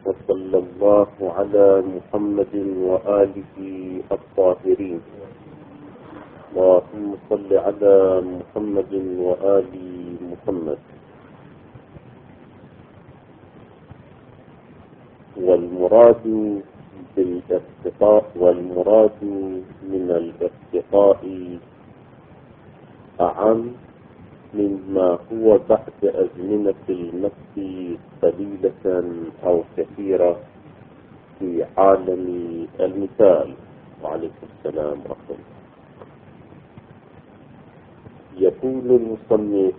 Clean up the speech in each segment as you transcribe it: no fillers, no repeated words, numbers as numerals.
وصلى الله على محمد وآله الطاهرين. اللهم صل على محمد وآل محمد. والمراد من الارتقاء أعم مما هو بعد أزمنة النفس قليلة أو كثيرة في عالم المثال. وعليكم السلام ورحمة الله. يقول المصنف: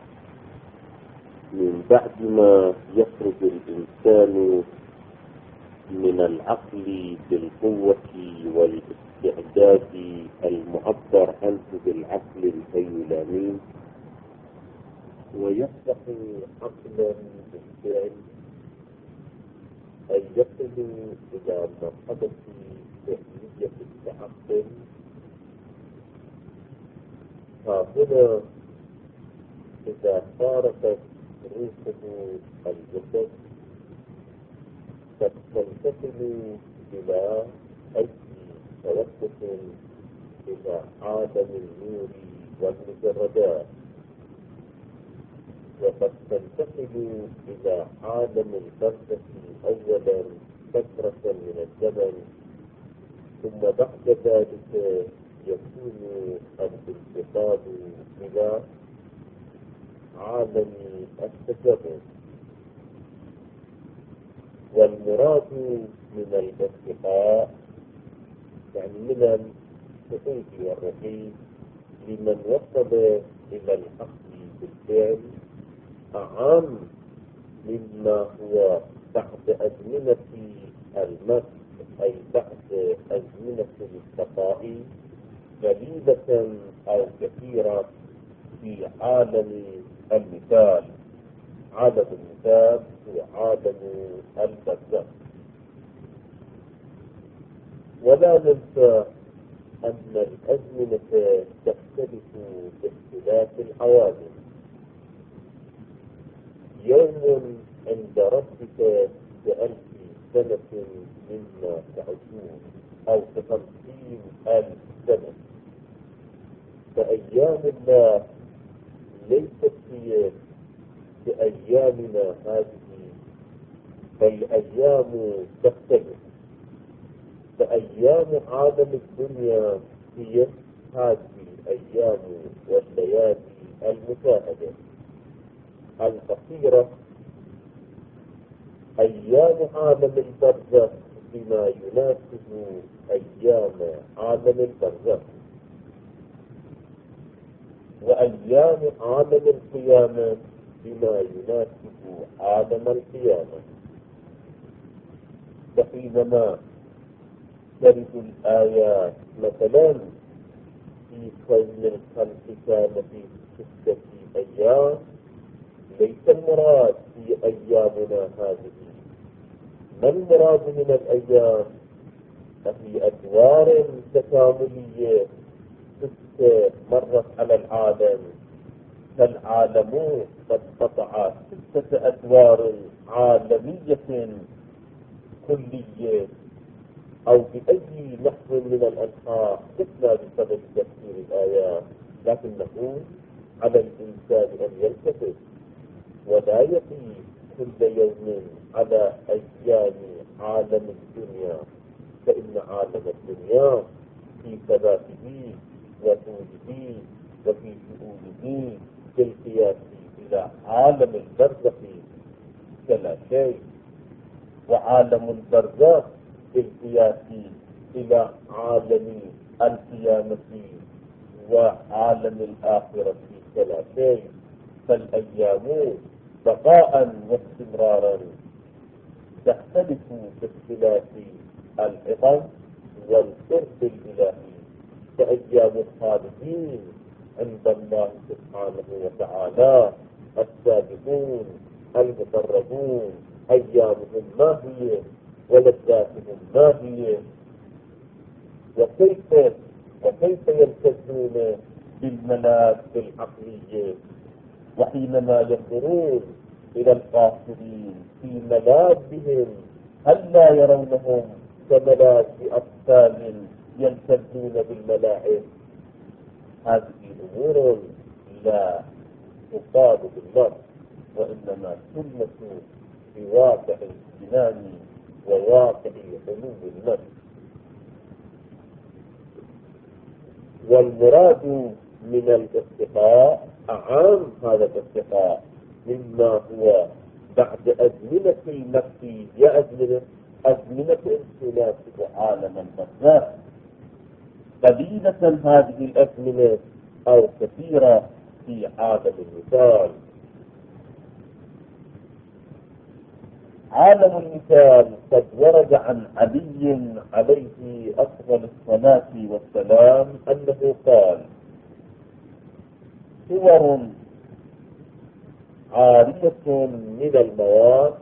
من بعد ما يخرج الإنسان من العقل بالقوة والاستعداد المعبر عنه بالعقل الهيلاني، ويفتح عقلا بالفعل، أي يصل إلى مرحلة فعلية التعقل. هنا إذا فارقت روحه الجسد قد تنتقل إلى أي توسط إلى عالم النور والمجردات، وقد تنتقل إلى عالم البرزخ أولا فترة من الزمن، ثم بعد ذلك يكون الانتقال إلى عالم التجرد. والمراد من الارتقاء يعني من الصعود والرقي لمن وصل إلى العقل بالفعل أعم مما هو بعد أزمنة المس، أي بعد أزمنة البقاء قليلة أو كثيرة في عالم المثال. عالم المثال هو عالم البرزخ. ولا ننسى أن الأزمنة تختلف باختلاف العوالم. يوم عند ربك ب1000 سنة مما تعدون، أو ب50,000 سنة. فأيام الله ليست هي بأيامنا هذه، بل أيام تختلف. فأيام عالم الدنيا هي هذه الأيام والليالي المشاهدة القصيرة. أيام عالم البرزخ بما يناسب أيام عالم البرزخ، وأيام عالم القيامة بما يناسب عالم القيامة. فحينما ترد الآيات مثلا في كون الخلق كان في 6 أيام، ليس المراد في أيامنا هذه. ما المراد من الأيام؟ ففي أدوار تكاملية 6 مرت على العالم، فالعالم قد قطع 6 أدوار عالمية كلية، أو بأي نحو من الأنحاء لسنا بسبب تفسير الآيات، لكن نقول على الإنسان أن يلتفت ولا يقيس كل يوم على أيام عالم الدنيا، فإن عالم الدنيا في ثباته وطوله وفي شؤونه بالقياس إلى عالم البرزخ كلا شيء، وعالم البرزخ بالقياس إلى عالم القيامة وعالم الآخرة كلا شيء. فالأيام بقاء واستمرارا تختلف باختلاف العظم والقرب الإلهي. فأيام الخالدين عند الله سبحانه وتعالى السابقون المقربون أيامهم ما هي ولذاتهم ما هي، وكيف يلتزمون بالملاذ العقلية، وحينما ينظرون إلى القاصرين في ملاذهم هل لا يرونهم كملاك أطفال يلتذون بالملاعب؟ هذه أمور لا تقال بالنص، وإنما سنة في واقع الجنان وواقع علو النفس. والمراد من الارتقاء أعام هذا الارتقاء مما هو بعد أزمنة النفس هي أزمنة تناسب عالم البرزاخ، قليلة هذه الأزمنة أو كثيرة في عالم المثال. عالم المثال قد ورد عن علي عليه أفضل الصلاة والسلام أنه قال: صور عارية من المواد،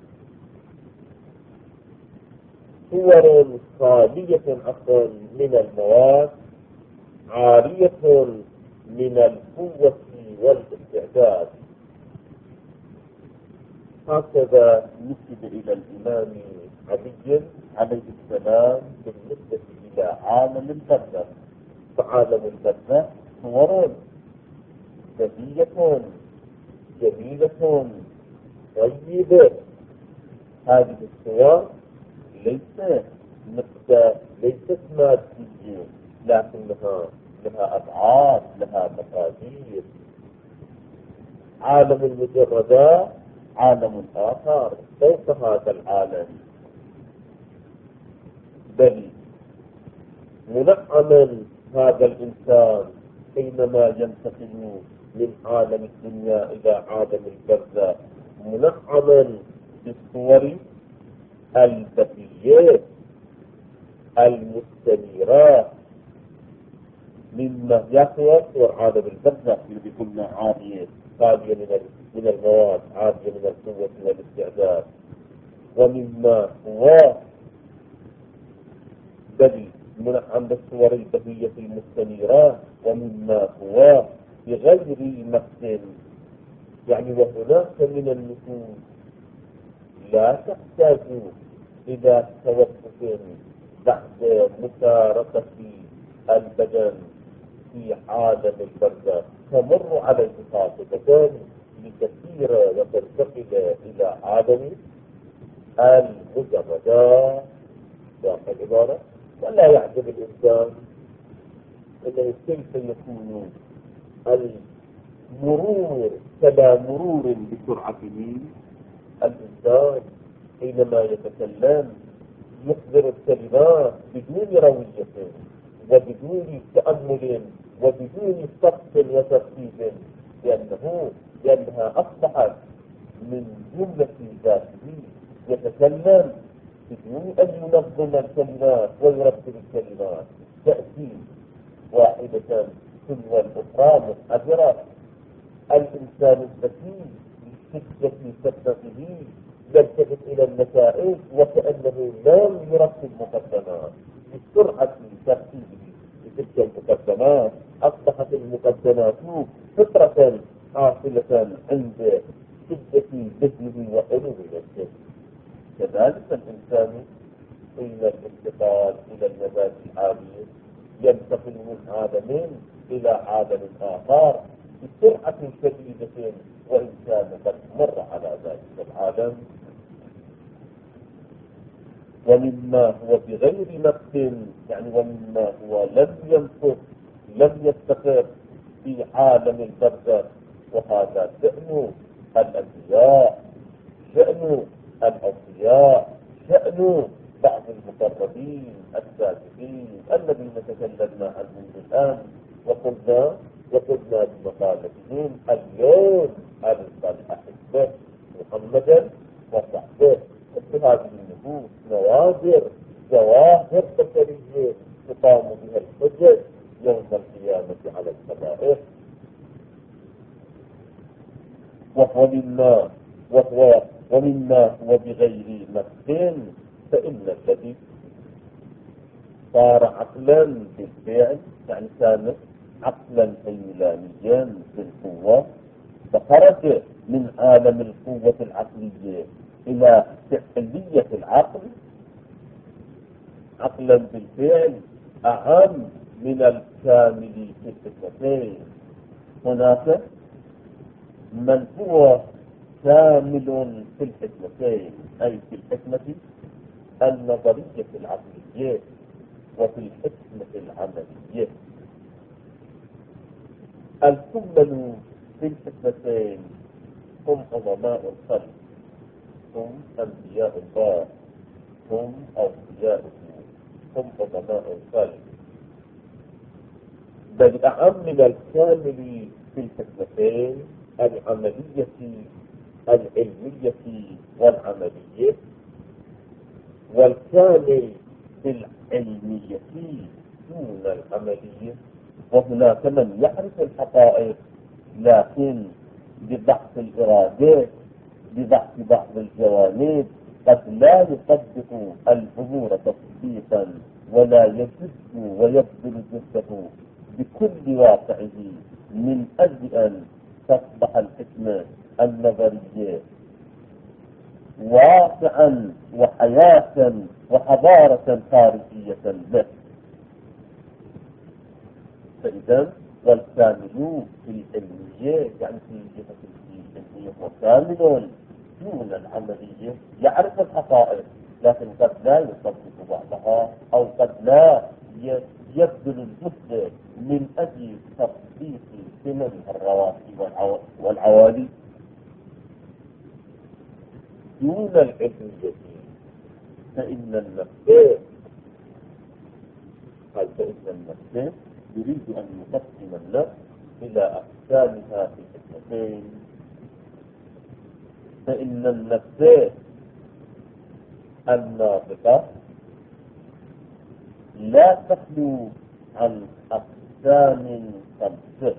صور خالية من المواد، عارية من القوة والاستعداد. هكذا نسب إلى الإمام علي عليه السلام بالنسبة إلى عالم البرزخ. فعالم البرزخ صور بهية جميلة طيبة. هذه الصور ليست مادية، لكنها لها أبعاد، لها مقادير. عالم المجردات عالم آخر فوق هذا العالم، بل منعما هذا الإنسان حينما ينتقل من عالم الدنيا إلى عالم البرزخ منعما بالصور البهيات المستنيرات مما يصور صور عالم البرزخ اللي قلنا عالية خالية من المواد، عالية من القوة والاستعداد، ومما هو بل منعم بالصور البهية المستنيرات، ومما هو بغير نفس. يعني وهناك من النفوس لا تحتاج إلى توقف بعد مشاركة البدن في عالم البرزخ، تمر عليه خاطبة لتسير وتنتقل إلى عالم المجردات. واقع العبارة. ولا يعجب الإنسان أنه كيف يكون المرور كلا مرور بسرعته. الإنسان حينما يتكلم يصدر الكلمات بدون روية وبدون تأمل وبدون سقط وترتيب، لأنها أصبحت من جملة ذاته. يتكلم بدون أن ينظم الكلمات ويرتب الكلمات، تأتي واحدة تلو الأخرى منحدرة. الإنسان الذكي بشدة كثرته يلتفت إلى النتائج وكأنه لم يرتب مقدمات. بسرعة ترتيبه لتلك المقدمات أصبحت المقدمات فطرة حاصلة عند شدة ذهنه وعلو نفسه. كذلك الإنسان حين الانتقال إلى النبات العالي ينتقل من عالم إلى عالم آخر بسرعة شديدة، وإن كان قد مر على ذلك العالم. ومما هو بغير نفس، يعني ومما هو لم ينفذ لم يستقر في عالم البرزخ. وهذا شأن الأنبياء، شأن الأوصياء، شأن بعض المقربين السابقين الذين تكلمنا عنهم الآن وقلنا بمقالتهم اليوم ألقى الأحبة محمدا وصحبه. وفي هذه النفوس نوادر جواهر بشرية تقام بها الحجج يوم القيامة على الخلائق. ومما هو بغير نفس، فإن الذي صار عقلا بالفعل، يعني كان عقلا حيوانيا بالقوة، فخرج من عالم القوة العقلية إلى فعلية العقل عقلا بالفعل أهم من الكامل في الحكمتين. هناك من هو كامل في الحكمتين، أي في الحكمة النظرية العقلية وفي الحكمة العملية. الكمل في الحكمتين هم عظماء الخلق، هم أنبياء الله، هم أولياؤه، هم عظماء الخلق. بل أعم من الكامل في الحكمتين العملية العلمية والعملية. والكامل في العلمية دون العملية. وهناك من يعرف الحقائق لكن بضعف الإرادات، بضعف بعض الجوانب، قد لا يصدق الأمور تطبيقا ولا يجد ويبذل جهده بكل واقعه من أجل أن تصبح الحكمة النظرية واقعا وحياة وحضارة خارجية له. فإذا والكامل في العلمية يعني في جهة العلمية هو كامل دون العملية، يعرف الحقائق لكن قد لا يصدق بعضها أو قد لا يبذل الجهد من أجل تطبيق ثمن الرواسي والعوالي. دون العلمية فإن النفس يريد أن يقسم النفس إلى أقسامها في الحكمتين. فإن النفس الناطقة لا تخلو عن أقسام خمسة.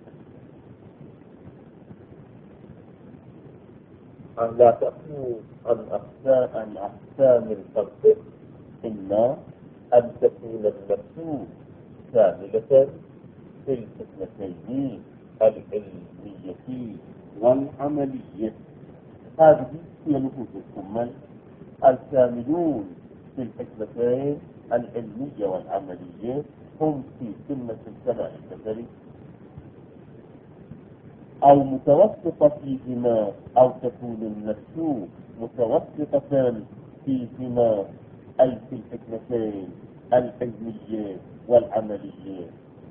لا تخلو عن أقسام الخمسة. إما أن تكون النفس كاملة في الحكمتين العلمية والعملية. هذه هي نفوس الكمل الكاملون في الحكمتين العلمية والعملية، هم في سنة السماء البشري أو متوسطة فيهما، أو تكون النفس متوسطة فيهما أي في الحكمتين العلمية والعملية.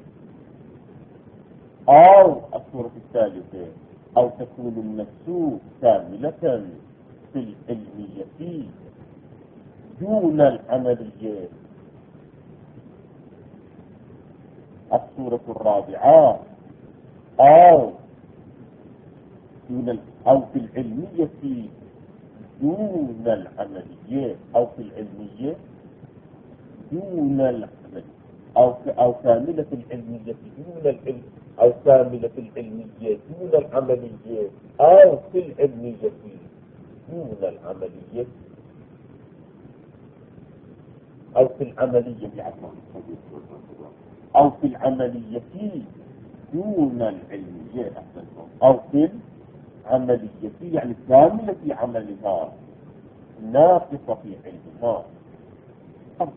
أو الصورة الثالثة أو تكون النفس كاملة في العلمية دون العملية. الصورة الرابعة أو في العلمية دون العملية، أو في العلمية دون العمل، أو كاملة العلمية دون العلم، أو كاملة العلمية دون العملية، أو في العلمية دون العملية، أو في العملية أو في العملية دون العلمية، أو في العملية يعني كاملة في عملها ناقصة في علمها. هذا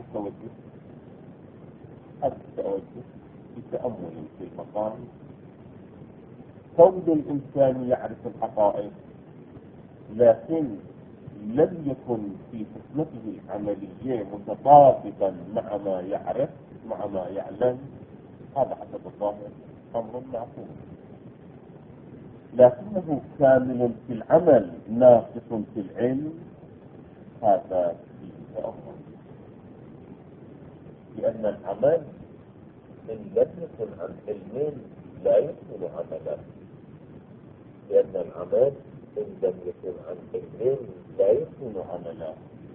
التوجه بتأمل في المقام. كون الإنسان يعرف الحقائق لكن لم يكن في حكمته العملية متطابقا مع ما يعرف مع ما يعلم، هذا حسب الظاهر أمر معقول. لكنه كامل في العمل ناقص في العلم، هذا فيه تأمل. لأن العمل إن لم يكن عن علم لا يكون عملا، لأن العمل إن لم يكن عن علم لا يكون عملا.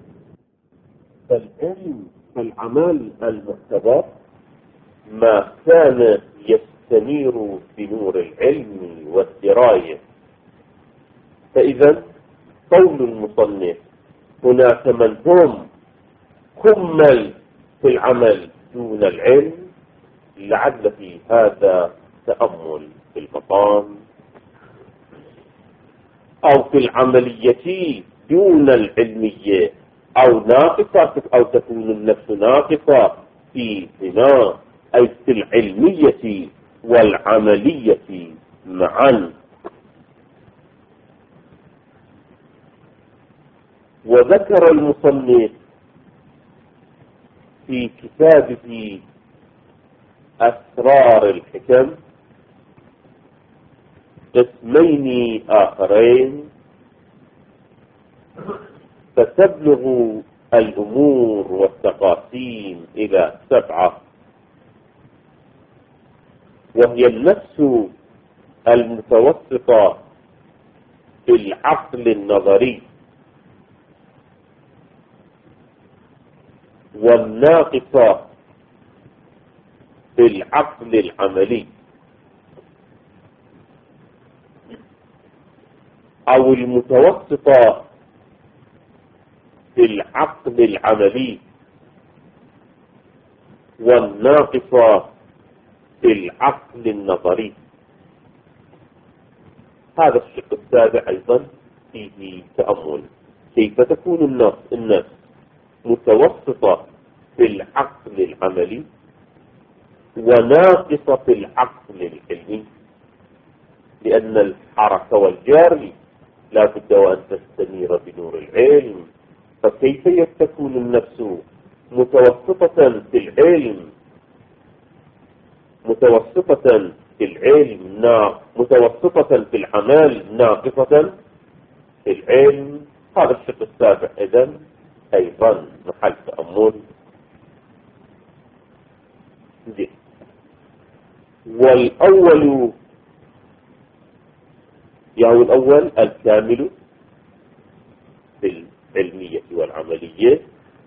فالعلم فالعمل المعتبر ما كان يستنير بنور العلم والدراية. فإذا قول المصنف هناك من هم كمل في العمل دون العلم، لعل في هذا تأمل في المقام. أو في العملية دون العلمية أو ناقصة أو تكون النفس ناقصة فيهما، أي في العلمية والعملية معا. وذكر المصنف في كتابه أسرار الحكم قسمين آخرين، فتبلغ الأمور والتقاسيم إلى 7، وهي النفس المتوسطة في العقل النظري، والناقصة في العقل العملي، أو المتوسطة في العقل العملي والناقصة في العقل النظري. هذا الشق السابع أيضا فيه تأمل، كيف تكون النفس متوسطة في العقل العملي وناقصة في العقل العلمي، لأن الحركة والجري لا بد وأن تستنير بنور العلم، فكيف تكون النفس متوسطة في العلم، متوسطة في العلم متوسطة في العمل، ناقصة في العلم؟ هذا الشق السابع إذن أيضا محل تأمل. والأول يعني الأول الكامل في العلمية والعملية،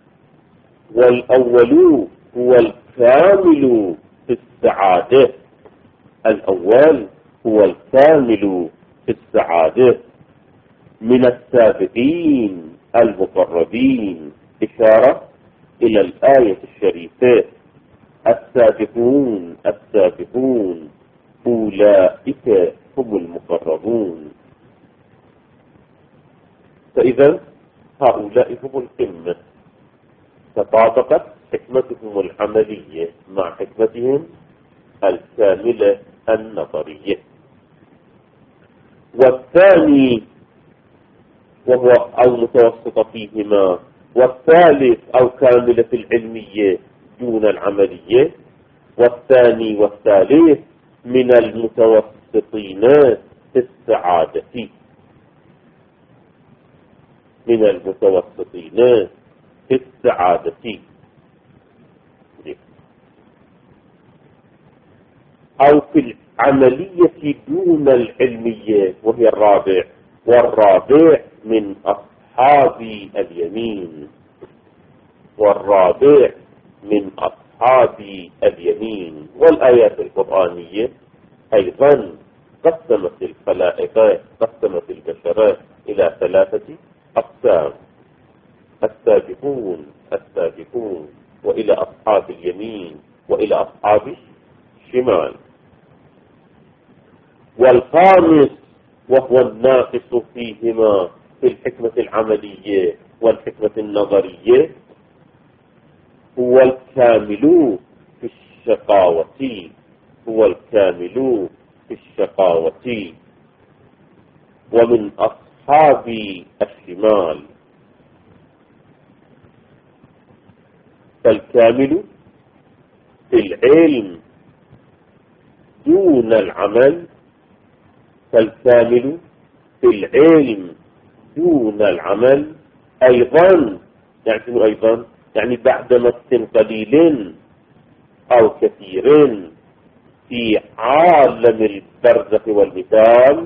والأول هو الكامل في السعادة، الأول هو الكامل في السعادة من السابقين المقربين، إشارة إلى الآية الشريفة: السابقون السابقون أولئك هم المقربون. فإذا هؤلاء هم القمة، تطابقت حكمتهم العملية مع حكمتهم الكاملة النظرية. والثاني وهو المتوسط فيهما، والثالث أو كاملة العلمية دون العملية، والثاني والثالث من المتوسطين في السعادة، من المتوسطين في السعادة. أو في العملية دون العلمية، وهي الرابع، والرابع من أصحاب اليمين، والرابع من أصحاب اليمين. والآيات القرآنية أيضا قسمت الخلائق، قسمت البشر إلى 3 أقسام: السابقون السابقون، وإلى أصحاب اليمين، وإلى أصحاب الشمال. والخامس وهو الناقص فيهما في الحكمة العملية والحكمة النظرية، هو الكامل في الشقاوة، هو الكامل في الشقاوة، ومن أصحاب الشمال. فالكامل في العلم دون العمل، فالكامل في العلم دون العمل أيضا، يعني بعد مس قليل أو كثير في عالم البرزخ والمثال،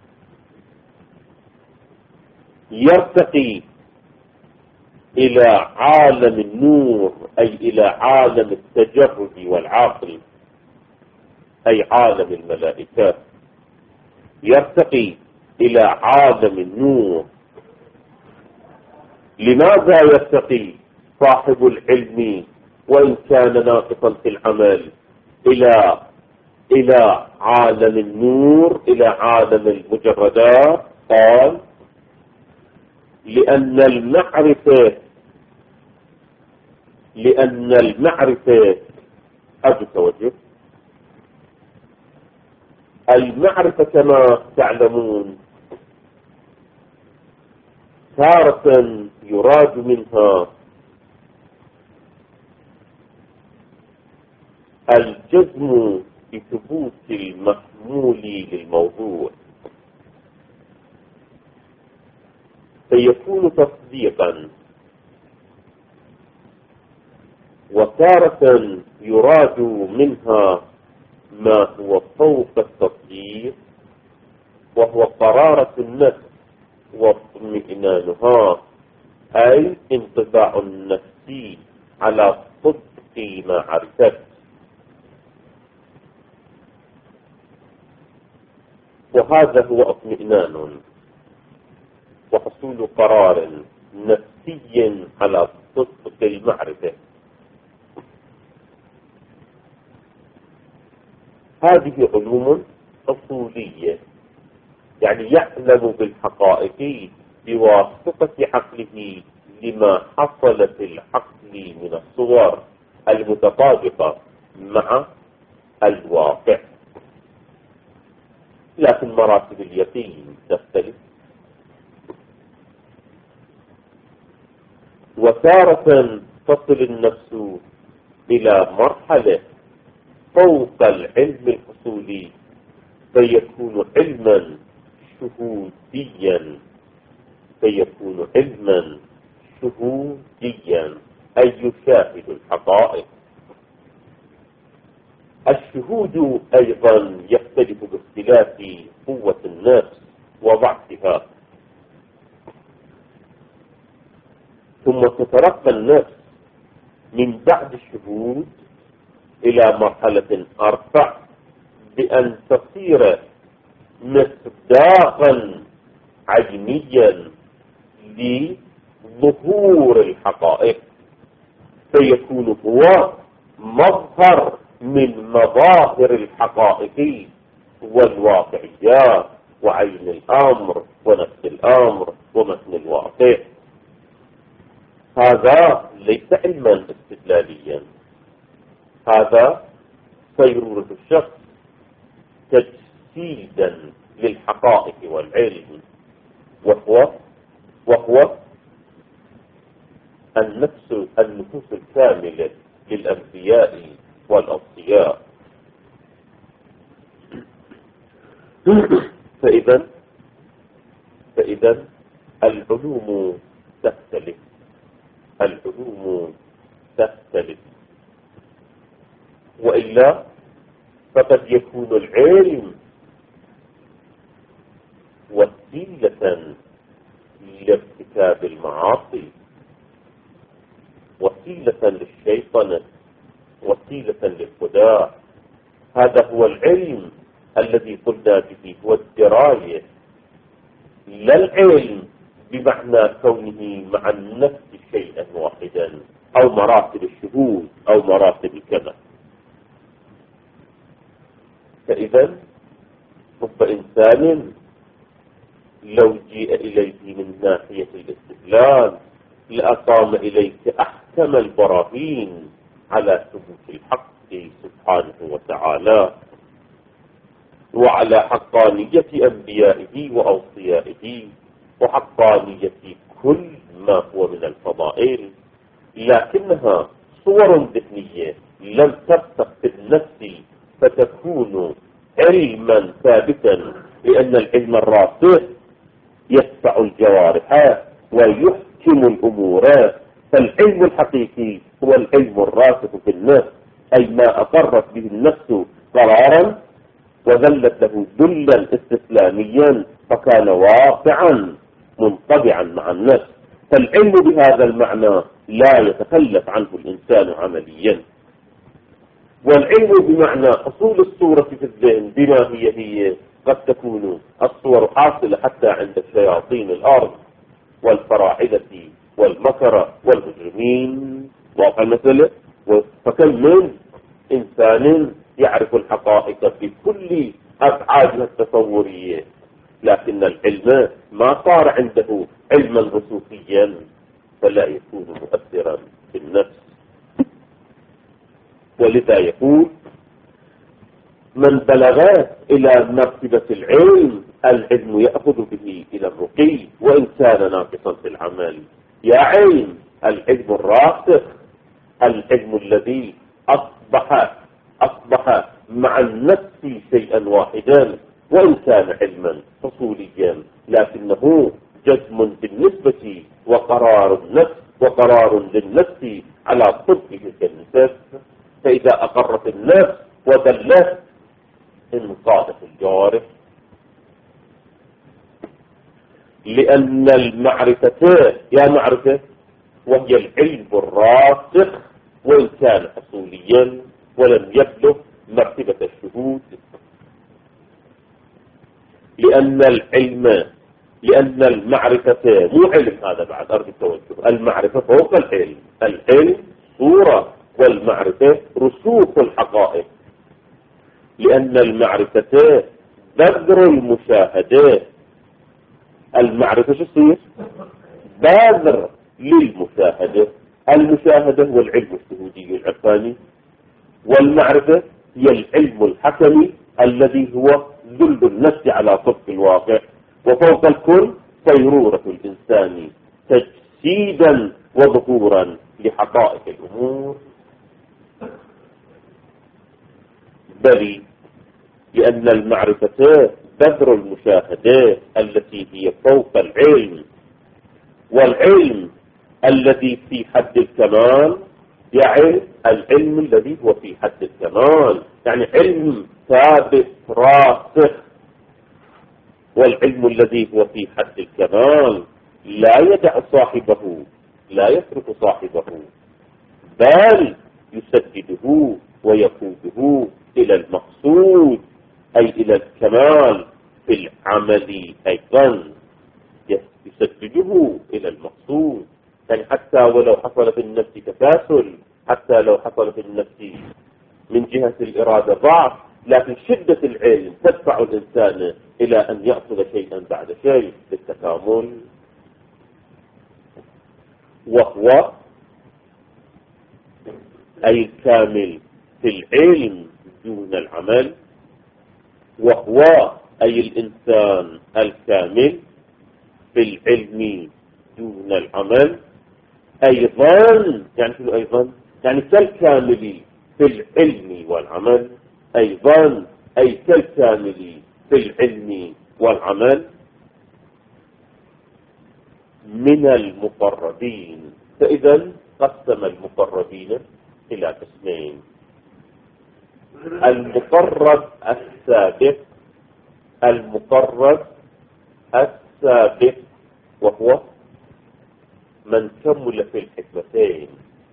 يرتقي إلى عالم النور، أي إلى عالم التجرد والعقل، أي عالم الملائكة، يرتقي إلى عالم النور. لماذا يرتقي صاحب العلم وإن كان ناقصا في العمل إلى عالم النور، إلى عالم المجردات؟ قال: لأن المعرفة أرجو التوجه. المعرفة كما تعلمون تارة يراد منها الجزم بثبوت المحمول للموضوع، فيكون تصديقا، وتارة يراد منها ما هو فوق التصديق وهو قرارة النفس واطمئنانها، أي انطباع النفسي على صدق ما عرفت، وهذا هو اطمئنان وحصول قرار نفسي على صدق المعرفة. هذه علوم أصولية، يعني يعلم بالحقائق بواسطة عقله لما حصل في العقل من الصور المتطابقة مع الواقع، لكن مراتب اليقين تختلف. وتارة تصل النفس إلى مرحلة فوق العلم الأصولي فيكون علما شهوديا، أي يشاهد الحقائق. الشهود أيضا يختلف باختلاف قوة النفس وضعفها، ثم تترقى النفس من بعد الشهود إلى مرحلة أرفع بأن تصير مصداقا عينيا لظهور الحقائق، فيكون هو مظهر من مظاهر الحقائق والواقعيات وعين الأمر ونفس الأمر ومتن الواقع. هذا ليس علما استدلاليا، هذا صيرورة الشخص تجسيدا للحقائق والعلم، وهو النفوس الكاملة للأنبياء والأوصياء. فإذا العلوم تختلف، وإلا فقد يكون العلم وسيلة لارتكاب المعاصي، وسيلة للشيطنة، وسيلة للخداع. هذا هو العلم الذي قلنا به، هو الدراية، لا العلم بمعنى كونه مع النفس شيئا واحدا أو مراتب الشهود أو مراتب الكذا. فإذا رب إنسان لو جيء إليه من ناحية الاستدلال لأقام إليك أحكم البراهين على ثبوت الحق سبحانه وتعالى وعلى حقانية أنبيائه وأوصيائه وحقانية كل ما هو من الفضائل، لكنها صور ذهنية لم ترسخ في النفس فتكون علما ثابتا، لأن العلم الراسخ يدفع الجوارح ويحكم الأمور. فالعلم الحقيقي هو العلم الراسخ في النفس، أي ما أقرت به النفس قرارا وذلت له ذلا استسلاميا فكان واقعا منطبعا مع النفس. فالعلم بهذا المعنى لا يتخلف عنه الإنسان عمليا. والعلم بمعنى حصول الصورة في الذهن بما هي قد تكون الصور حاصلة حتى عند شياطين الأرض والفراعنة والمكرة والمجرمين، واقع المسألة. فكم من إنسان يعرف الحقائق بكل أبعادها التصورية لكن العلم ما صار عنده علما رسوخيا فلا يكون مؤثرا في النفس. ولذا يقول من بلغ إلى مرتبة العلم يأخذ به إلى الرقي وإن كان ناقصا في العمل. يا علم، العلم الراسخ، العلم الذي أصبح مع النفس شيئا واحدا وإن كان علما فصوليا، لكنه جزم بالنسبة وقرار للنفس على صدقه كالنفس. فإذا أقرت النفس ودلت انقادت الجوارح، لأن المعرفة يا معرفة وهي العلم الراسخ وإن كان أصوليا ولم يبلغ مرتبة الشهود. لأن المعرفة مو علم، هذا بعد أرض التوجه. المعرفة فوق العلم، العلم صورة والمعرفة رسوخ الحقائق. لأن المعرفة بذر المشاهدة. المعرفة شو تصير؟ بذر للمشاهدة. المشاهدة هو العلم الشهودي العرفاني، والمعرفة هي العلم الحكمي الذي هو ذل النفس على صدق الواقع. وفوق الكل صيرورة الإنسان تجسيدا وظهورا لحقائق الأمور. بل لأن المعرفة بذر المشاهدة التي هي فوق العلم، والعلم الذي في حد الكمال يعني العلم الذي هو في حد الكمال، يعني علم ثابت راسخ. والعلم الذي هو في حد الكمال لا يدع صاحبه، لا يترك صاحبه، بل يسدده ويقوده إلى المقصود، أي إلى الكمال في العمل أيضا. يسدده إلى المقصود، يعني حتى ولو حصل في النفس تكاسل، حتى لو حصل في النفس من جهة الإرادة ضعف، لكن شدة العلم تدفع الإنسان إلى أن يأخذ شيئا بعد شيء للتكامل. وهو أي الكامل في العلم دون العمل، وهو أي الإنسان الكامل في العلم دون العمل. أيضا يعني شنو أيضا؟ يعني كالكامل في العلم والعمل، أيضا أي كالكامل في العلم والعمل من المقربين. فإذا قسم المقربين إلى قسمين: المقرب السابق وهو من كمل في الحكمتين،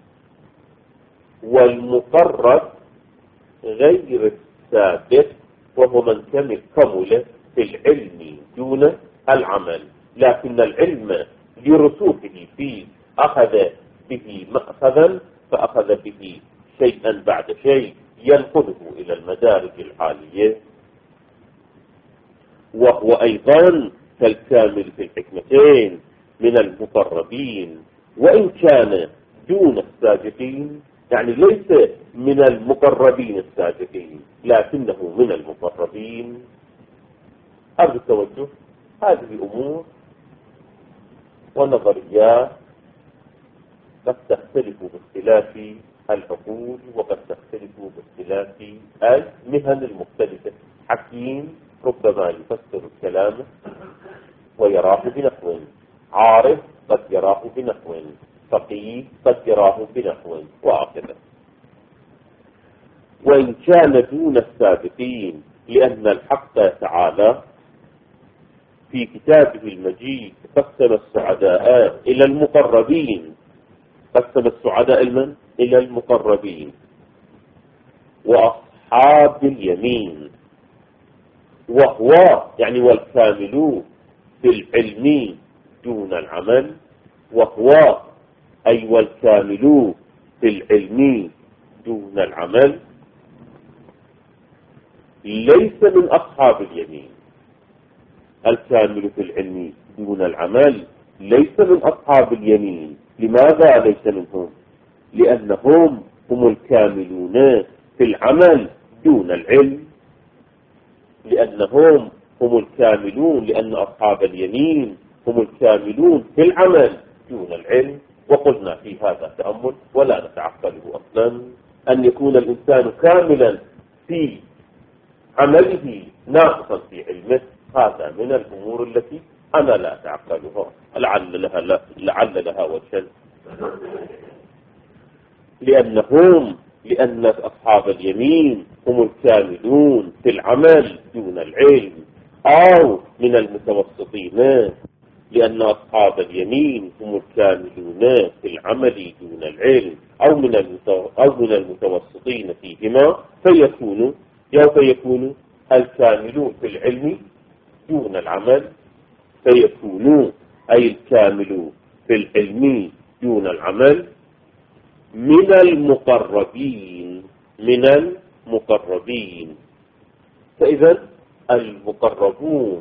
والمقرب غير السابق وهو من كمل في العلم دون العمل، لكن العلم لرسوخه فيه أخذ به مأخذا، فأخذ به شيئا بعد شيء ينقله إلى المدارج العالية. وهو أيضا كالكامل في الحكمتين من المقربين، وإن كان دون السابقين، يعني ليس من المقربين السابقين لكنه من المقربين. أرجو التوجه. هذه أمور ونظريات قد تختلف باختلاف العقول وقد تختلف باختلاف المهن المختلفة. حكيم ربما يفسر الكلام ويراه بنحو، عارف قد يراه بنحو، فقيه قد يراه بنحو، وهكذا. وإن كان دون السابقين، لأن الحق تعالى في كتابه المجيد قسم السعداء إلى المقربين، قسم السعداء إلى المقربين وأصحاب اليمين. وهو يعني والكامل في العلم دون العمل، وهو أي والكامل في العلم دون العمل ليس من أصحاب اليمين، الكامل في العلم دون العمل ليس من أصحاب اليمين. لماذا ليس منهم؟ لأنهم هم الكاملون في العمل دون العلم. لأنهم هم الكاملون، لأن أصحاب اليمين هم الكاملون في العمل دون العلم. وقلنا في هذا تأمل ولا نتعقله أصلا، أن يكون الإنسان كاملا في عمله ناقصا في علمه، هذا من الأمور التي أنا لا أتعقلها، لعل لها وجه. لأن أصحاب اليمين هم الكاملون في العمل دون العلم، أو من المتوسطين، لأن أصحاب اليمين هم الكاملون في العمل دون العلم، أو من المتوسطين فيهما، فيكون الكاملون في العلم دون العمل، فيكونوا أي الكامل في العلم دون العمل من المقربين. فإذا المقربون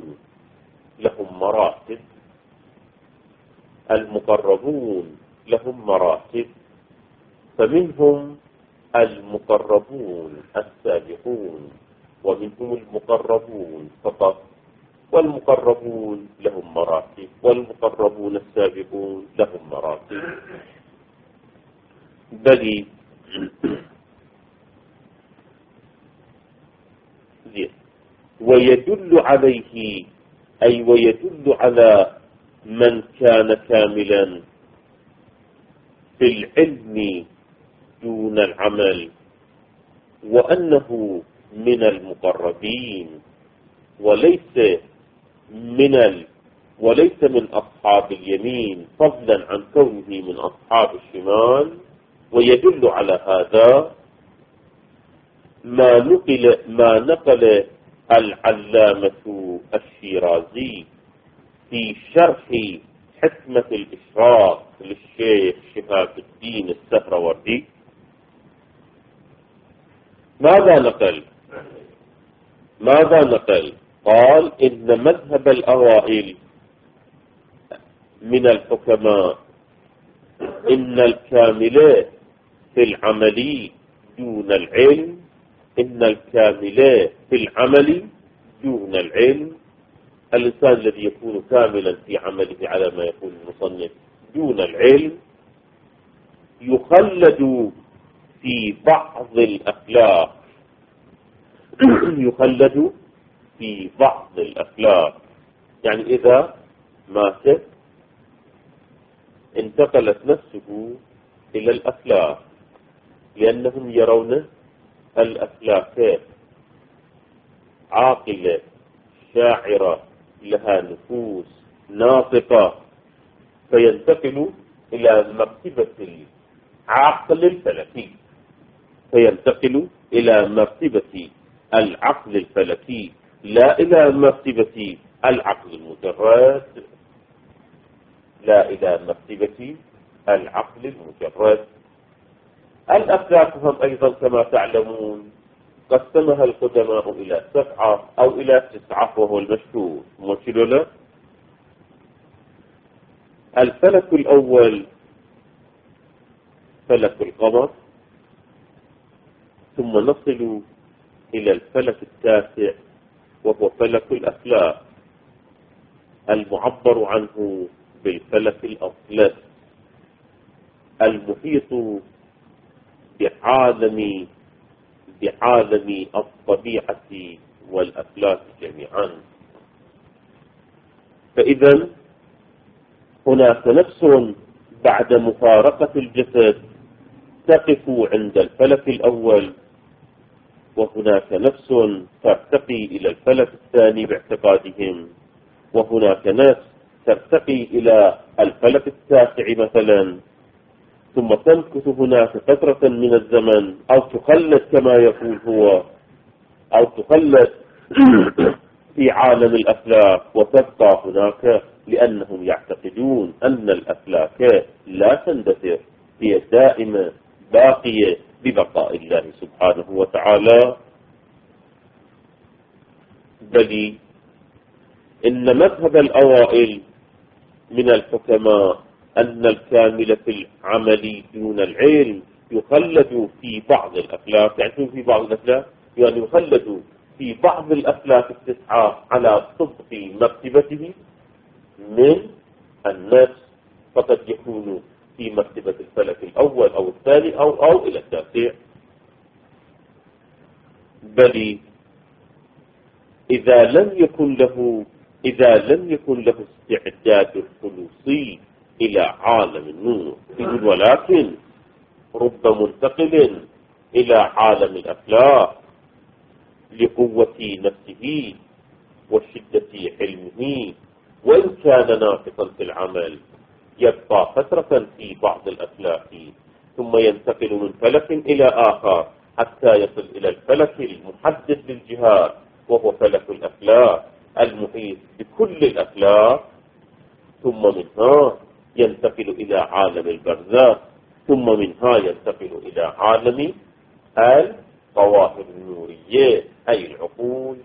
لهم مراتب، فمنهم المقربون السابقون، ومنهم المقربون فقط، والمقربون لهم مراتب، والمقربون السابقون لهم مراتب. بل ويدل عليه، أي ويدل على من كان كاملا في العلم دون العمل وأنه من المقربين وليس من أصحاب اليمين، فضلا عن كونه من أصحاب الشمال. ويدل على هذا ما نقل العلامة الشيرازي في شرح حكمة الإشراق للشيخ شهاب الدين السهروردي. ماذا نقل؟ قال إن مذهب الأوائل من الحكماء إن الكامل في العمل دون العلم، الإنسان الذي يكون كاملا في عمله على ما يقول المصنف دون العلم يخلد في بعض الأخلاق. يعني إذا مات انتقلت نفسه إلى الأخلاق، لأنهم يرون الأخلاق عاقلة شاعرة لها نفوس ناطقة، فينتقل إلى مرتبة العقل الفلكي، لا إلى مرتبة العقل المجرد. الأخلاق هم أيضا كما تعلمون قسمها القدماء إلى 7 أو إلى 9، وهو المشهور مشلولة. الفلك الأول فلك القمر، ثم نصل إلى الفلك التاسع وهو فلك الأفلاك، المعبر عنه بالفلك الأطلس، المحيط بعالم الطبيعة والأفلاك جميعا. فإذا هناك نفس بعد مفارقة الجسد تقف عند الفلك الأول، وهناك نفس ترتقي إلى الفلك الثاني باعتقادهم، وهناك نفس ترتقي إلى الفلك التاسع مثلا، ثم تمكث هناك فترة من الزمن، أو تخلد كما يقول هو، أو تخلد في عالم الأفلاك وتبقى هناك، لأنهم يعتقدون أن الأفلاك لا تندثر، هي دائمة باقية ببقاء الله سبحانه وتعالى. بل إن مذهب الأوائل من الحكماء أن الكامل في العمل دون العلم يخلد في بعض الأفلاك. يعني في بعض الأفلاك يعني يخلد في بعض الأفلاك التسعة على صدق مرتبته من النفس، فقد يكون في مرتبة الفلك الأول أو الثاني أو إلى التاسع. بل إذا لم يكن له استعداد الخلوصي إلى عالم النور، يقول ولكن رب منتقل إلى عالم الأفلاك لقوة نفسه وشدة علمه، وإن كان ناقصا في العمل يبقى فترة في بعض الأفلاك ثم ينتقل من فلك إلى آخر حتى يصل إلى الفلك المحدد للجهات، وهو فلك الأفلاك المحيط بكل الأفلاك، ثم منها ينتقل إلى عالم البرزخ، ثم منها ينتقل إلى عالم الظواهر النورية أي العقول.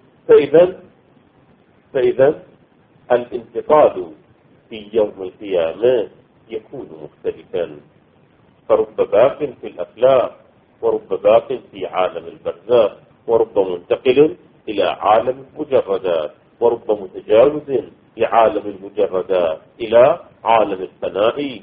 فإذا الانتقال في يوم القيامة يكون مختلفا، فرب باق في الأفلاك ورب باق في عالم البرزخ، ورب منتقل إلى عالم المجردات، ورب متجاوز لعالم المجردات إلى عالم الفناء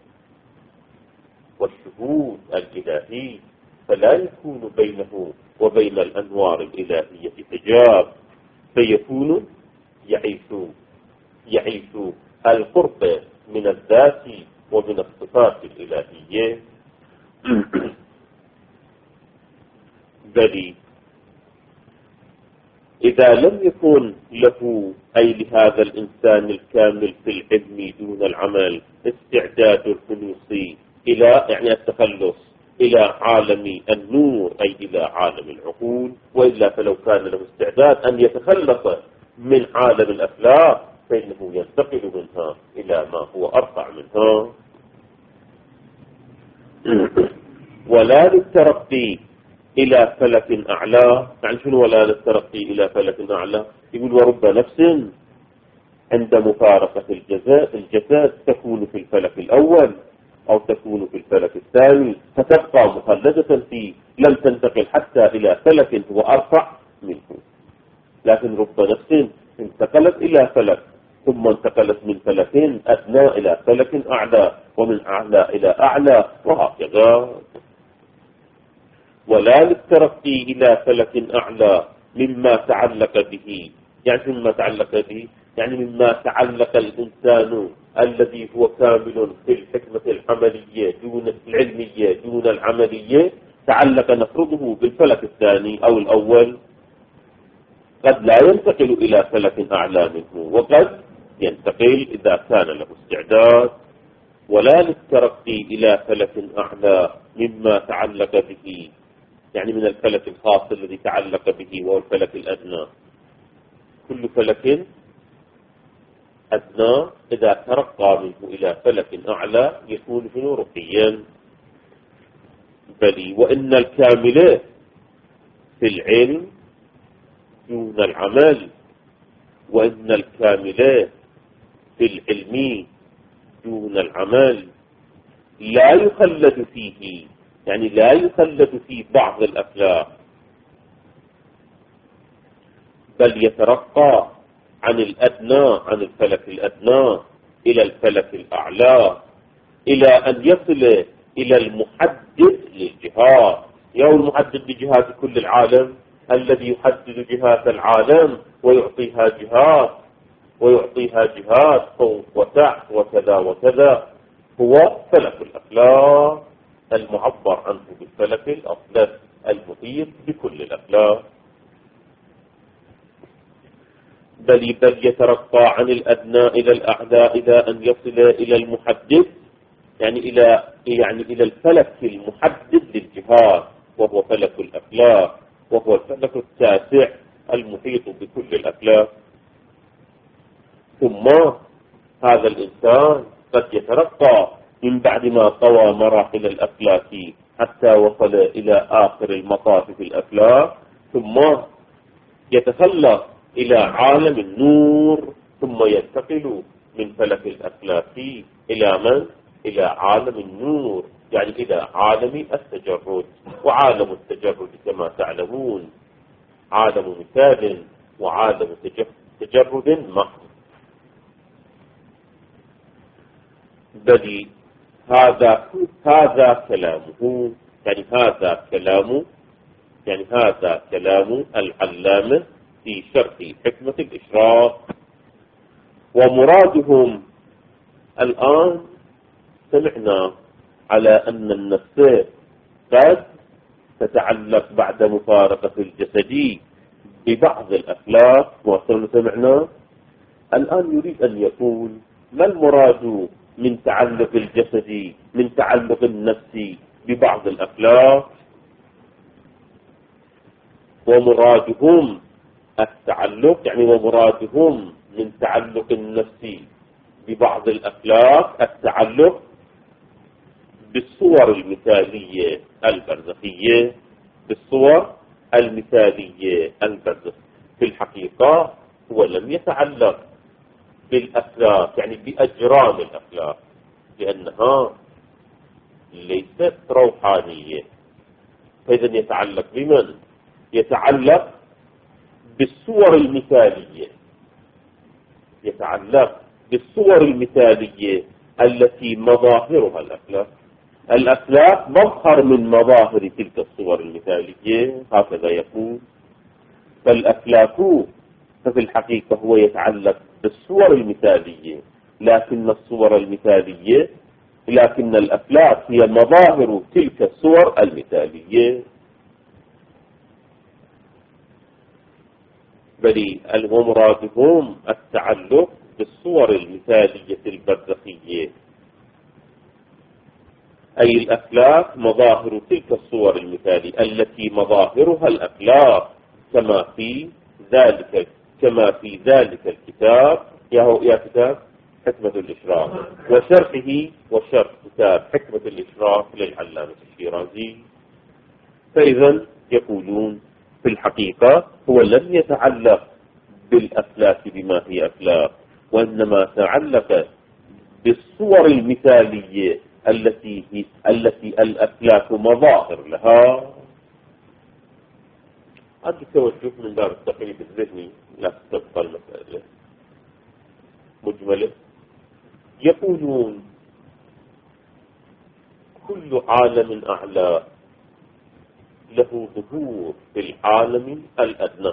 والشهود الإلهي، فلا يكون بينه وبين الأنوار الإلهية حجاب، فيكون يعيش القرب من الذات ومن الصفات الإلهية. بل إذا لم يكن له أي لهذا الإنسان الكامل في العلم دون العمل استعداد الخلوص إلى يعني التخلص إلى عالم النور أي إلى عالم العقول، وإلا فلو كان له استعداد أن يتخلص من عالم الأفلاك فإنه ينتقل منها إلى ما هو أرفع منها. ولا للترقي إلى فلك أعلى. يعني شنو ولا للترقي إلى فلك أعلى؟ يقول ورب نفس عند مفارقة الجسد تكون في الفلك الأول أو تكون في الفلك الثاني، فتبقى مخلدة فيه، لم تنتقل حتى إلى فلك هو أرفع منه. لكن رب نفس انتقلت إلى فلك ثم انتقلت من فلك أدنى إلى فلك أعلى، ومن أعلى إلى أعلى، وهكذا. ولا للترقي إلى فلك أعلى مما تعلق به. يعني مما تعلق به يعني مما تعلق الإنسان الذي هو كامل في الحكمة العملية دون العلمية دون العملية، تعلق نفرضه بالفلك الثاني أو الأول، قد لا ينتقل إلى فلك أعلى منه، وقد ينتقل إذا كان له استعداد. ولا للترقي إلى فلك أعلى مما تعلق به، يعني من الفلك الخاص الذي تعلق به وهو الفلك الأدنى. كل فلك أدنى إذا ترقى منه إلى فلك أعلى يكون منه رقيا. بل وإن الكامل في العلم دون العمل، وإن الكامل في العلم دون العمل لا يخلد فيه، يعني لا يخلد في بعض الأفلاك، بل يترقى عن الأدنى عن الفلك الأدنى إلى الفلك الأعلى، إلى أن يصل إلى المحدد للجهات. يا المحدد لجهات كل العالم الذي يحدد جهات العالم ويعطيها جهات فوق وتحت وكذا وكذا، هو فلك الأفلاك المعبر عنه بالفلك الأصلب المحيط بكل الأفلاك. بل يترقى عن الأدنى إلى الأعلى إلى أن يصل إلى المحدد، يعني إلى الفلك المحدد للجهات، وهو فلك الأفلاك، وهو الفلك التاسع المحيط بكل الأفلاك. ثم هذا الإنسان قد يترقى من بعد ما طوى مراحل الأفلاك حتى وصل إلى آخر المطاف في الأفلاك، ثم يتخلص إلى عالم النور ثم ينتقل من فلك الأفلاك إلى من؟ إلى عالم النور، يعني إلى عالم التجرد. وعالم التجرد كما تعلمون عالم مثال وعالم تجرد محض. بل هذا كلامه، يعني هذا كلام العلامة في شرح حكمة الإشراق. ومرادهم الآن سمعنا على أن النفس قد تتعلق بعد مفارقة الجسد ببعض الأخلاق، وسمعنا الآن يريد أن يقول ما المراد من تعلق الجسد، من تعلق النفس ببعض الأخلاق. ومرادهم التعلق، يعني ومرادهم من تعلق النفس ببعض الأخلاق التعلق بالصور المثالية البرزخية، بالصور المثالية البرزخية. في الحقيقة هو لم يتعلق بالأخلاق، يعني بأجرام الأخلاق، لأنها ليست روحانية. فإذا يتعلق بمن؟ يتعلق بالصور المثالية، يتعلق بالصور المثالية التي مظاهرها الأخلاق. الأخلاق مظهر من مظاهر تلك الصور المثالية، هكذا يقول. فالأخلاق ففي الحقيقة هو يتعلق بالصور المثالية، لكن الأخلاق هي مظاهر تلك الصور المثالية. بل المرادهم التعلق بالصور المثالية البرزخية، أي الأخلاق مظاهر تلك الصور المثالية التي مظاهرها الأخلاق، كما في ذلك الكتاب، يا كتاب حكمة الإشراق، وشرح كتاب حكمة الإشراق للعلامة الشيرازي. فإذا يقولون في الحقيقة هو لم يتعلق بالأفلاك بما هي أفلاك، وإنما تعلق بالصور المثالية التي الأفلاك مظاهر لها. هذا توجه من باب التقريب الذهني، لا تبقى المسألة مجملة. يقولون كل عالم أعلى له ظهور في العالم الأدنى،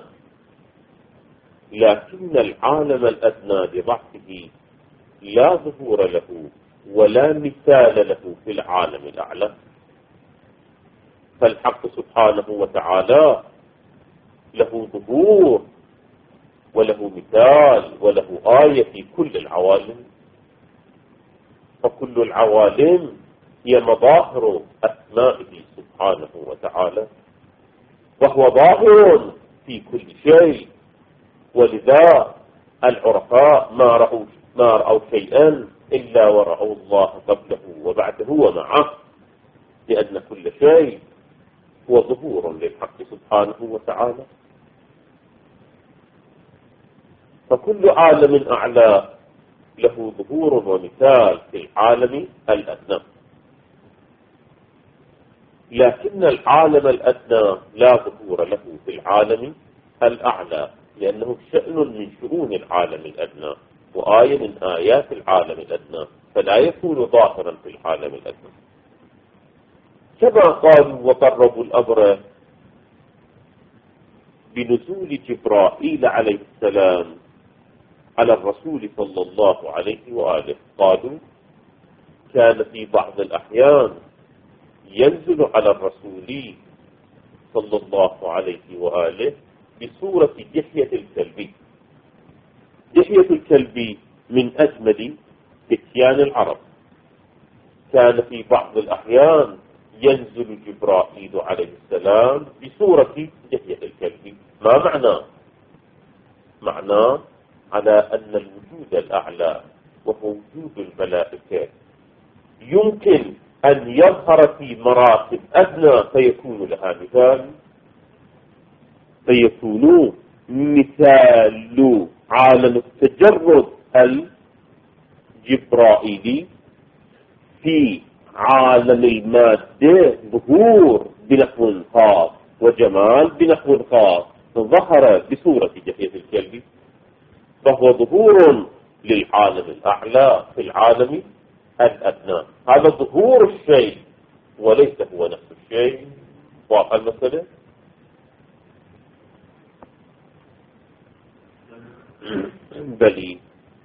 لكن العالم الأدنى بضعفه لا ظهور له ولا مثال له في العالم الأعلى. فالحق سبحانه وتعالى له ظهور وله مثال وله آية في كل العوالم، فكل العوالم هي مظاهر أسمائه سبحانه وتعالى، وهو ظاهر في كل شيء. ولذا العرفاء ما رأوا شيئا إلا ورأوا الله قبله وبعده ومعه، لأن كل شيء هو ظهور للحق سبحانه وتعالى. فكل عالم أعلى له ظهور ومثال في العالم الأدنى، لكن العالم الأدنى لا ظهور له في العالم الأعلى، لأنه شأن من شؤون العالم الأدنى وآية من آيات العالم الأدنى، فلا يكون ظاهرا في العالم الأدنى. كما قالوا وقربوا الأمر بنزول جبرائيل عليه السلام على الرسول صلى الله عليه وآله. قالوا كان في بعض الأحيان ينزل على الرسول صلى الله عليه وآله بصورة دحية الكلب. دحية الكلب من أجمل فتيان العرب. كان في بعض الأحيان ينزل جبرائيل عليه السلام بصورة دحية الكلب. ما معناه على أن الوجود الأعلى وهو وجود الملائكة يمكن أن يظهر في مراتب أدنى فيكون لها مثال، فيكون مثال عالم التجرد الجبرائيلي، في عالم المادة ظهور بنحو خاص وجمال بنحو خاص ظهر بصورة جحية الكلب، فهو ظهور للعالم الأعلى في العالم الأدنى. هذا ظهور الشيء وليس هو نفس الشيء. واضح المسألة؟ بل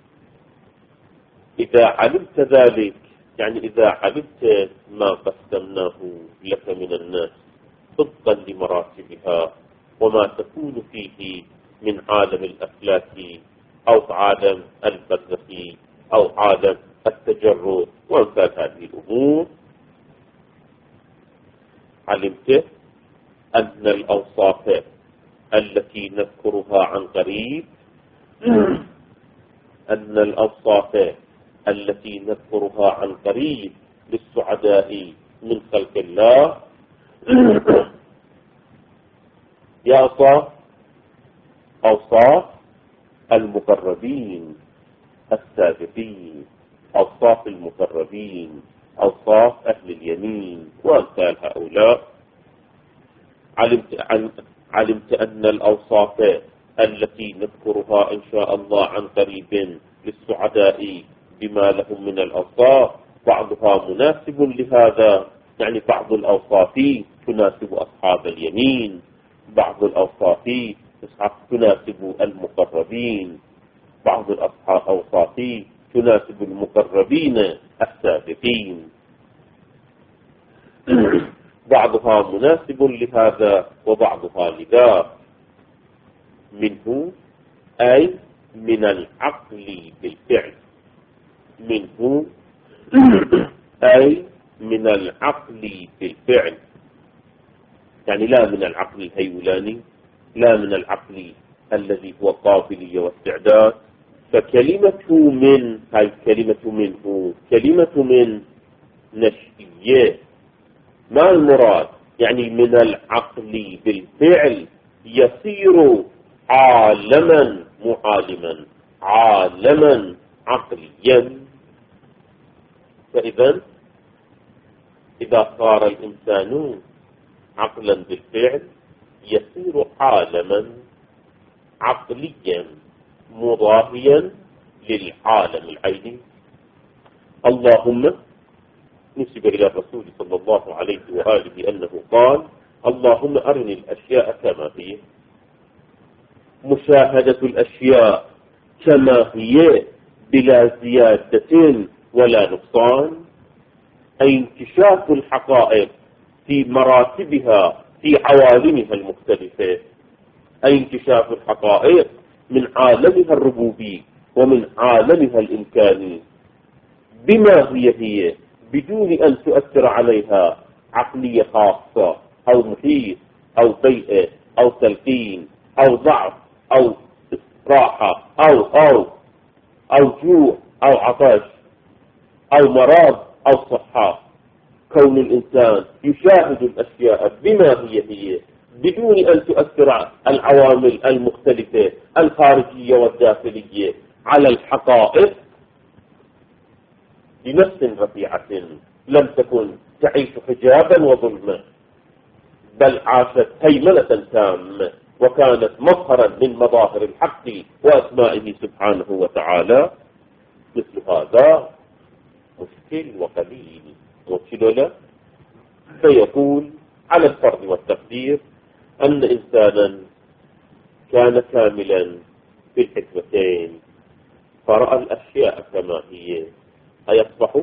إذا علمت ذلك، يعني إذا علمت ما قسمناه لك من الناس طبقا لمراتبها وما تكون فيه من عالم الأفلاك أو عالم البرزخ أو عالم التجرد وأمثال هذه الأمور، علمت أن الأوصاف التي نذكرها عن قريب، أن الأوصاف التي نذكرها عن قريب للسعداء من خلق الله يا أوصاف المقربين السابقين، أوصاف المقربين، أوصاف أهل اليمين وأمثال هؤلاء. علمت أن الأوصاف التي نذكرها إن شاء الله عن قريب للسعداء بما لهم من الأوصاف بعضها مناسب لهذا، يعني بعض الأوصاف تناسب أصحاب اليمين، بعض الأوصاف تناسب المقربين، بعض الأوصاف تناسب المقربين السابقين، بعضها مناسب لهذا وبعضها لذا. منه أي من العقل بالفعل، منه أي من العقل بالفعل، يعني لا من العقل الهيولاني، لا من العقل الذي هو قابلية واستعداد. فكلمة من، هاي كلمة منه كلمة من نشئية. ما المراد؟ يعني من العقل بالفعل يصير عالما معالما، عالما عقليا. فإذا إذا صار الإنسان عقلا بالفعل يصير عالما عقليا مضاهيا للعالم العيني. اللهم نسب إلى الرسول صلى الله عليه وآله أنه قال: اللهم أرني الأشياء كما هي. مشاهدة الأشياء كما هي بلا زيادة ولا نقصان، أي انكشاف الحقائق في مراتبها في عوالمها المختلفة، أي انكشاف الحقائق من عالمها الربوبي ومن عالمها الإمكاني بما هي بدون أن تؤثر عليها عقلية خاصة أو محيط أو بيئة أو تلقين أو ضعف أو راحة أو جوع أو عطش أو مرض أو صحة. كون الإنسان يشاهد الأشياء بما هي بدون أن تؤثر العوامل المختلفة الخارجية والداخلية على الحقائق بنفس رفيعة لم تكن تعيش حجابا وظلما، بل عاشت هيمنة تامة وكانت مظهرا من مظاهر الحق وأسمائه سبحانه وتعالى. مثل هذا مشكل وقليل، مشكل له. فيقول على الفرض والتقدير أن إنسانا كان كاملا في الحكمتين فرأى الأشياء كما هي، فيصبح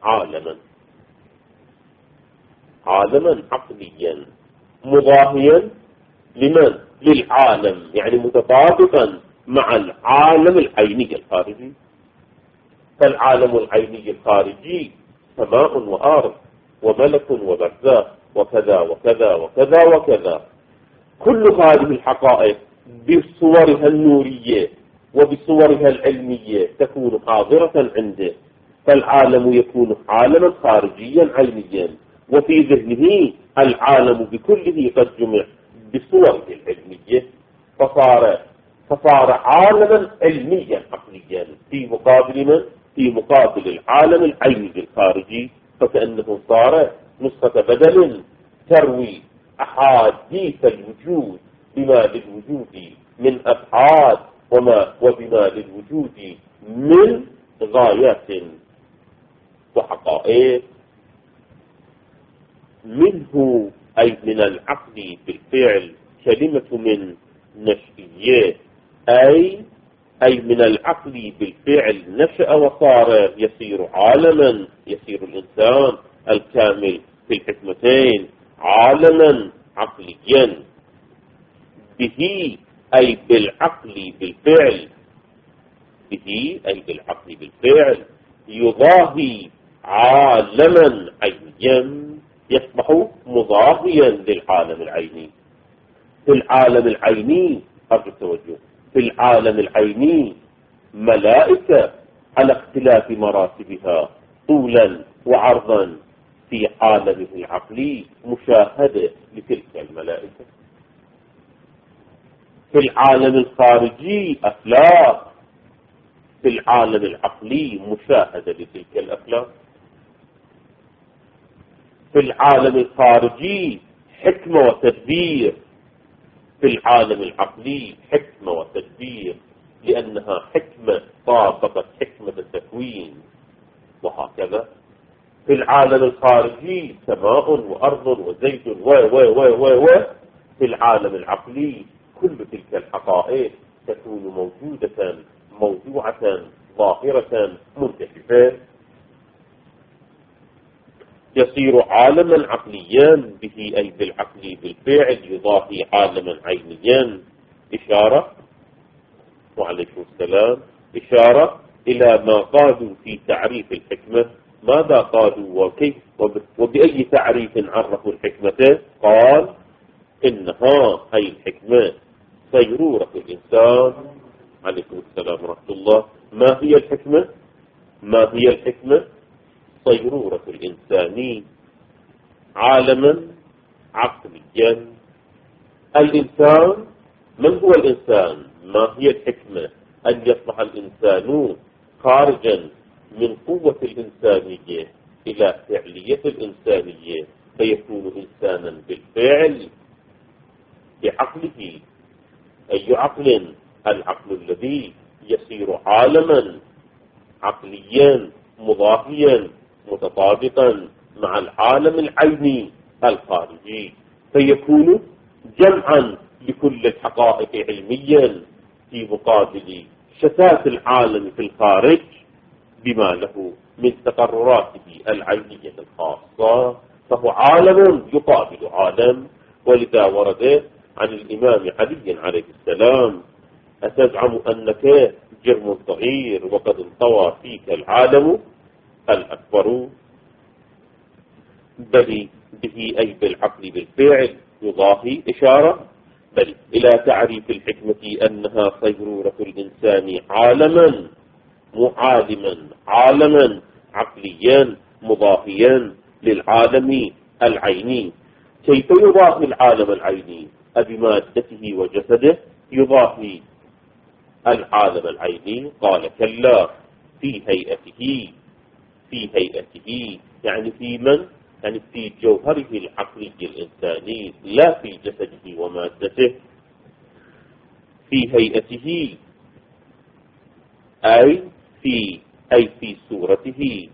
عالما عقليا مضاهيا لمن؟ للعالم، يعني متطابقا مع العالم العيني الخارجي. فالعالم العيني الخارجي سماء وأرض وملك وبرزخ وكذا وكذا وكذا وكذا. كل هذه الحقائق بصورها النورية وبصورها العلمية تكون حاضرة عنده، فالعالم يكون عالما خارجيا عينيا، وفي ذهنه العالم بكله قد جمع بصوره العلمية، فصار فصار عالما علميا عقليا في مقابل من؟ في مقابل العالم العيني الخارجي، فكأنه صار نسخة بدل تروي أحاديث الوجود بما للوجود من أبعاد وبما للوجود من غايات وحقائق. منه أي من العقل بالفعل كلمة من نشئية، أي من العقل بالفعل نشأ وصار يصير عالما، يصير الإنسان الكامل في الحكمتين عالما عقليا. به أي بالعقل بالفعل، به أي بالعقل بالفعل يضاهي عالما عينيا، يصبح مضاهيا للعالم العيني. في العالم العيني أرجو التوجه، في العالم العيني ملائكة على اختلاف مراتبها طولا وعرضا، في عالمه العقلي مشاهدة لتلك الملائكة. في العالم الخارجي أفلاك، في العالم العقلي مشاهدة لتلك الأفلاك. في العالم الخارجي حكمة وتدبير، في العالم العقلي حكمة وتدبير، لأنها حكمة طابقت حكمة التكوين، وهكذا. في العالم الخارجي سماء وأرض وزيت و في العالم العقلي كل تلك الحقائق تكون موجودة موضوعة ظاهرة منكشفة. يصير عالما عقليا، به أي بالعقل بالفعل يضاهي عالما عينيا. إشارة وعليكم السلام، إشارة إلى ما قالوا في تعريف الحكمة. ماذا قالوا وكيف وبأي تعريف عرفوا الحكمة؟ قال إنها أي الحكمة صيرورة الإنسان. عليكم السلام ورحمة الله. ما هي الحكمة؟ ما هي الحكمة؟ صيرورة الإنسان عالما عقليا. الإنسان، من هو الإنسان؟ ما هي الحكمة؟ أن يصبح الإنسان خارجا من قوة الإنسانية إلى فعلية الإنسانية، فيكون إنسانا بالفعل بعقله. أي عقل؟ العقل الذي يصير عالما عقليا مضاهيا متطابقا مع العالم العيني الخارجي، فيكون جمعا لكل الحقائق علميا في مقابل شتات العالم في الخارج بما له من تقرراته العينية الخاصة، فهو عالم يقابل عالم. ولذا ورد عن الإمام علي عليه السلام: أتزعم أنك جرم صغير وقد انطوى فيك العالم الأكبر؟ بل به أي بالعقل بالفعل يضاهي، إشارة بل إلى تعريف الحكمة أنها صيرورة الإنسان عالما معالما عالما عقليا مضاهيا للعالم العيني. كيف يضاهي العالم العيني؟ بمادته وجسده يضاهي العالم العيني. قال كلا، في هيئته، في هيئته يعني في من؟ يعني في جوهره العقلي الإنساني، لا في جسده ومادته. في هيئته أي في صورته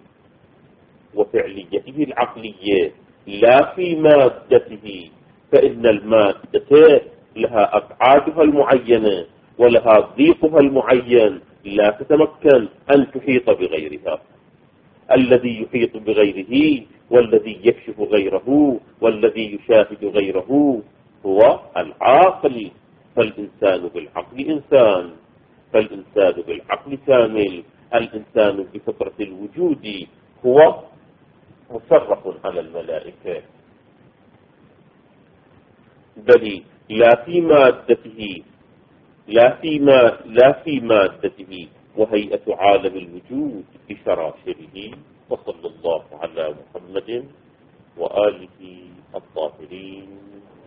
وفعليته العقلية، لا في مادته، فإن المادة لها أبعادها المعينة ولها ضيقها المعين، لا تتمكن أن تحيط بغيرها. الذي يحيط بغيره والذي يكشف غيره والذي يشاهد غيره هو العاقل. فالإنسان بالعقل إنسان، فالإنسان بالعقل كامل. الإنسان بفطرة الوجود هو مشرف على الملائكة، بل لا في مادته، لا في مادته وهيئة عالم الوجود بشراشره. وصلى الله على محمد وآله الطاهرين.